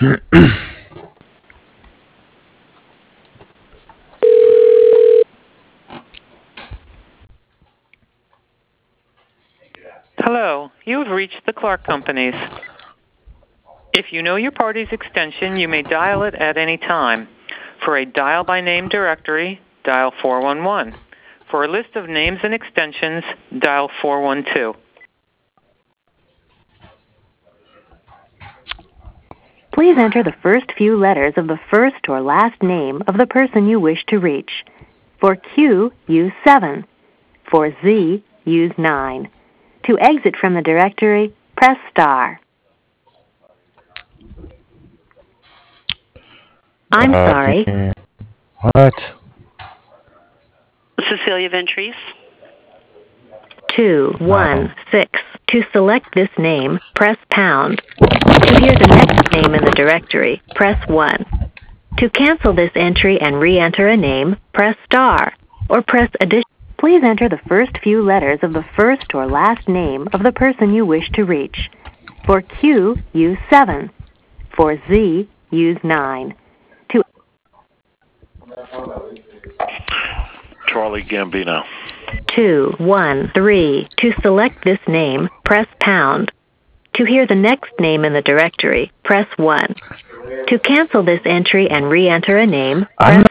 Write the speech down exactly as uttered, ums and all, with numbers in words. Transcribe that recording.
Hello, you have reached the Clark Companies. If you know your party's extension, you may dial it at any time. For a dial-by-name directory, dial four one one. For a list of names and extensions, dial four one two. Please enter the first few letters of the first or last name of the person you wish to reach. For Q, use seven. For Z, use nine. To exit from the directory, press star. I'm Uh, sorry. What? Cecilia Ventries. two, one, six. To select this name, press pound. To hear the next name in the directory, press one. To cancel this entry and re-enter a name, press star. Or press addition. Please enter the first few letters of the first or last name of the person you wish to reach. For Q, use seven. For Z, use nine. To Charlie Gambino. two, one, three. To select this name, press pound. To hear the next name in the directory, press one. To cancel this entry and re-enter a name, I'm